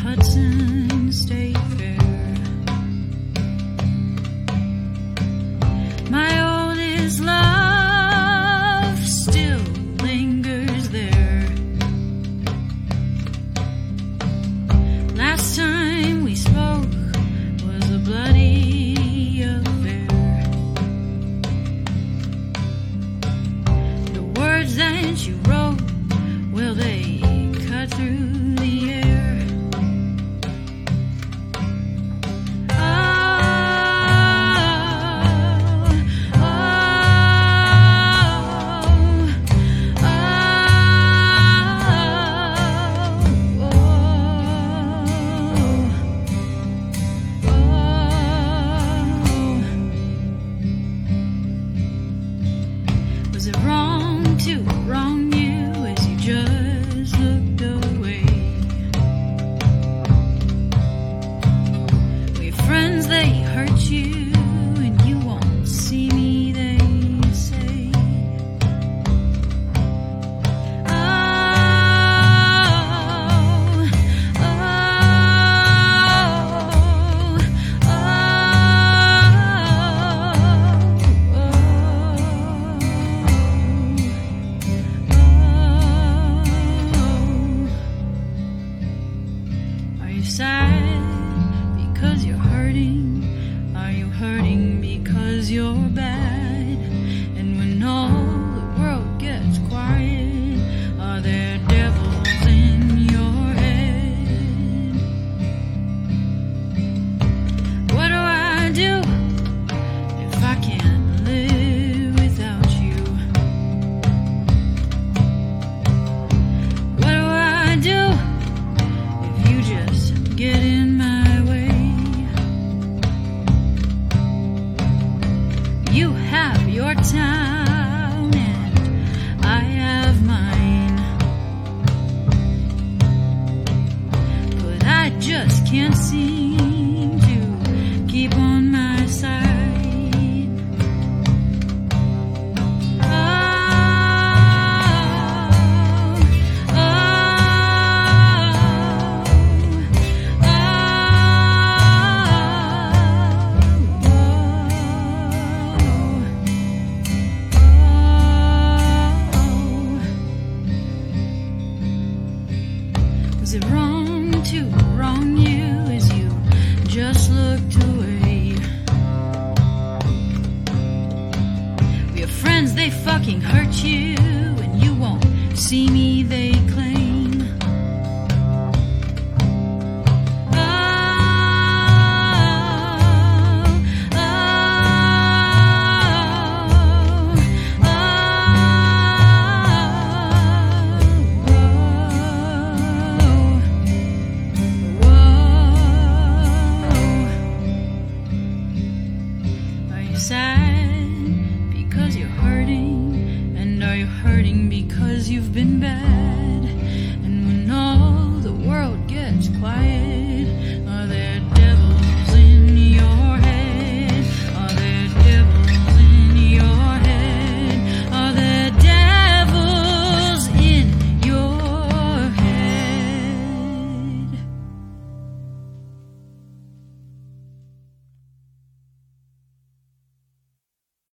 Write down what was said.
Hudson State Fair. My oldest love still lingers there. Last time we spoke was a bloody affair. The words that you wrote, well, they cut through the air. Was it wrong to wrong you as you just looked away? We're friends, they hurt you, and you won't see me, they say. Oh, oh, oh, Are you sad because you're hurting? Are you hurting because you're bad? And when all the world gets quiet, are there devils in your head? What do I do if I can't live without you? What do I do if you just get in my way? You have your town and I have mine, but I just can't seem to keep on my side. Was it wrong to wrong you as you just looked away? Your friends, they fucking hurt you, and you won't see me, they claim.